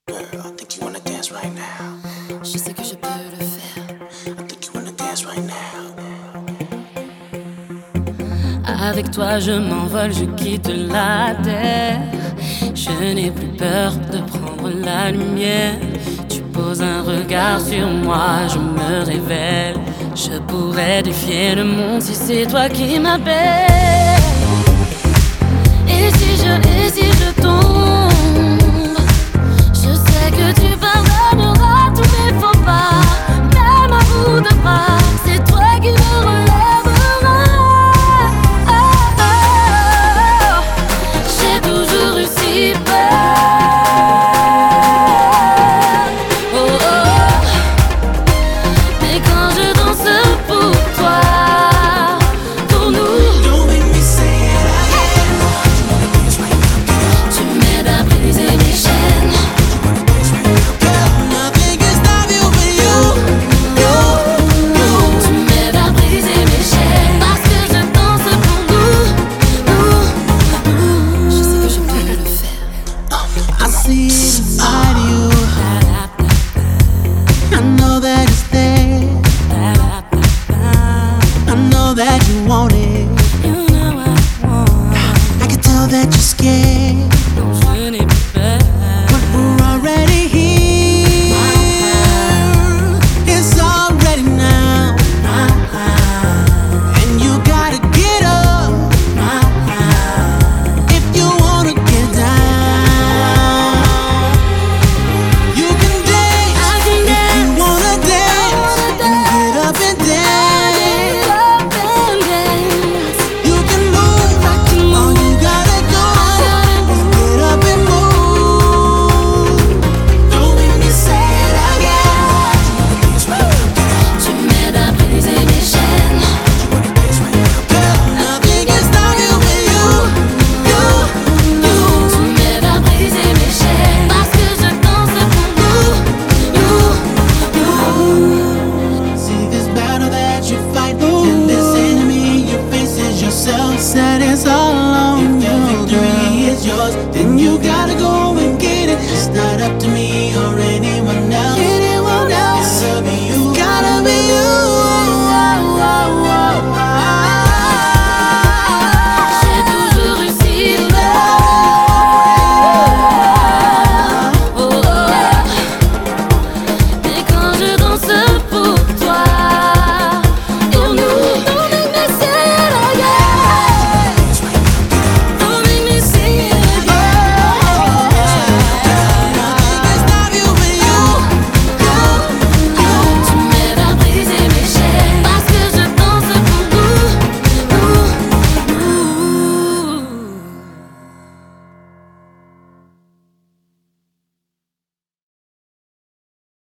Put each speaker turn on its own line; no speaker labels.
Girl, I think you wanna dance right now.
Je sais que je peux le faire.
I think you wanna dance right now.
Avec toi je m'envole, je quitte la terre. Je n'ai plus peur de prendre la lumière. Tu poses un regard sur moi, je me révèle. Je pourrais défier le monde si c'est toi qui m'appelles. Et si je tombe, je sais que tu pardonneras tous mes faux pas. Même à bout de bras, c'est toi qui me relèveras. J'ai toujours eu si peur. Oh, oh. Mais quand je danse pour toi, pour nous,
Don't make me say it again. You wanna dance right now,
tu m'aides à briser mes chaînes.
girl. Nothing can stop you but you.
Tu m'aides à briser mes chaînes. Parce que je danse pour nous. Je sais que je peux le faire.
I see it inside you.